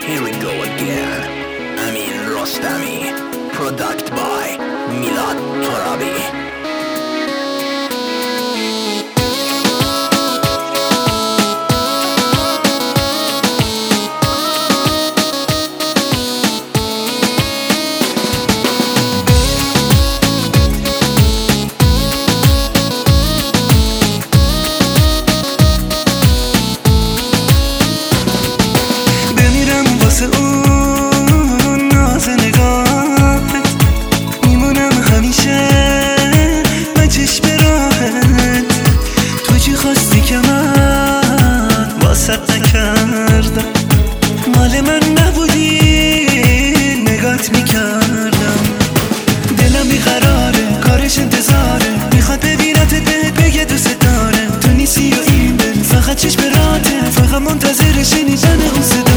Here we go again. Amin Rostami. Product by Milad Torabi. اون ناز نگاهت میمونم همیشه من چشم راهت. تو چی خواستی که من واسط نکردم؟ مال من نبودی نگات میکردم. دلم بیقراره کارش انتظاره، میخواد ببینتت بهت بگه دوست داره. تو نیستی و این دل فقط چشم راته، فقط منتظر شنیدن اون صدا.